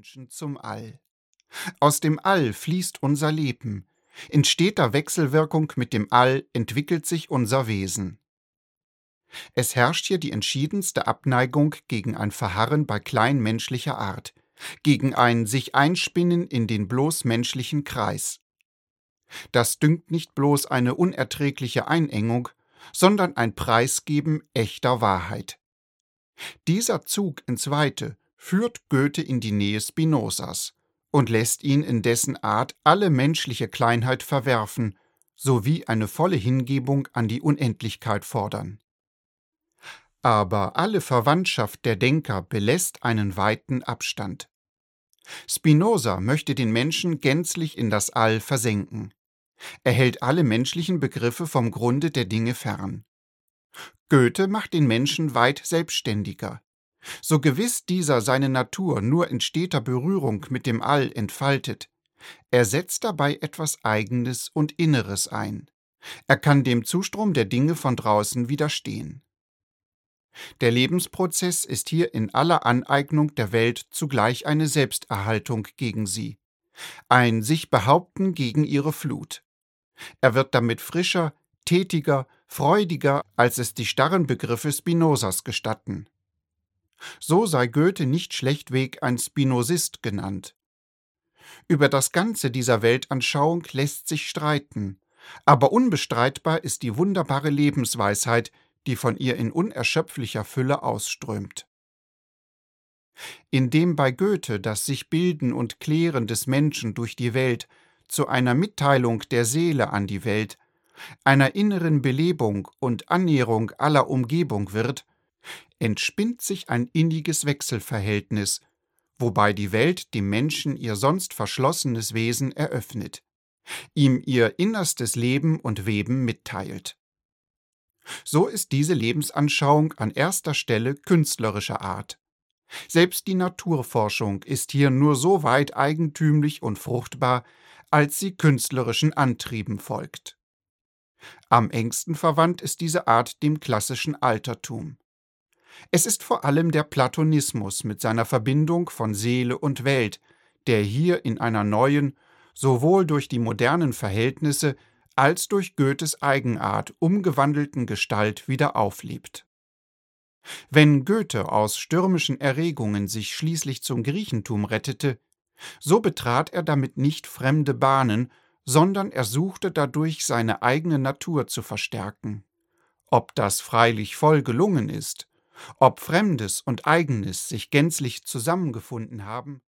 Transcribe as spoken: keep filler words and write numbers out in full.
Menschen zum All. Aus dem All fließt unser Leben. In steter Wechselwirkung mit dem All entwickelt sich unser Wesen. Es herrscht hier die entschiedenste Abneigung gegen ein Verharren bei kleinmenschlicher Art, gegen ein sich einspinnen in den bloß menschlichen Kreis. Das dünkt nicht bloß eine unerträgliche Einengung, sondern ein Preisgeben echter Wahrheit. Dieser Zug ins Weite führt Goethe in die Nähe Spinozas und lässt ihn in dessen Art alle menschliche Kleinheit verwerfen, sowie eine volle Hingebung an die Unendlichkeit fordern. Aber alle Verwandtschaft der Denker belässt einen weiten Abstand. Spinoza möchte den Menschen gänzlich in das All versenken. Er hält alle menschlichen Begriffe vom Grunde der Dinge fern. Goethe macht den Menschen weit selbstständiger. So gewiss dieser seine Natur nur in steter Berührung mit dem All entfaltet, er setzt dabei etwas Eigenes und Inneres ein. Er kann dem Zustrom der Dinge von draußen widerstehen. Der Lebensprozess ist hier in aller Aneignung der Welt zugleich eine Selbsterhaltung gegen sie, ein Sich-Behaupten gegen ihre Flut. Er wird damit frischer, tätiger, freudiger, als es die starren Begriffe Spinozas gestatten. So sei Goethe nicht schlechtweg ein Spinozist genannt. Über das Ganze dieser Weltanschauung lässt sich streiten, aber unbestreitbar ist die wunderbare Lebensweisheit, die von ihr in unerschöpflicher Fülle ausströmt. Indem bei Goethe das Sich-Bilden und Klären des Menschen durch die Welt zu einer Mitteilung der Seele an die Welt, einer inneren Belebung und Annäherung aller Umgebung wird, entspinnt sich ein inniges Wechselverhältnis, wobei die Welt dem Menschen ihr sonst verschlossenes Wesen eröffnet, ihm ihr innerstes Leben und Weben mitteilt. So ist diese Lebensanschauung an erster Stelle künstlerischer Art. Selbst die Naturforschung ist hier nur so weit eigentümlich und fruchtbar, als sie künstlerischen Antrieben folgt. Am engsten verwandt ist diese Art dem klassischen Altertum. Es ist vor allem der Platonismus mit seiner Verbindung von Seele und Welt, der hier in einer neuen, sowohl durch die modernen Verhältnisse als durch Goethes Eigenart umgewandelten Gestalt wieder auflebt. Wenn Goethe aus stürmischen Erregungen sich schließlich zum Griechentum rettete, so betrat er damit nicht fremde Bahnen, sondern er suchte dadurch seine eigene Natur zu verstärken. Ob das freilich voll gelungen ist, ob Fremdes und Eigenes sich gänzlich zusammengefunden haben,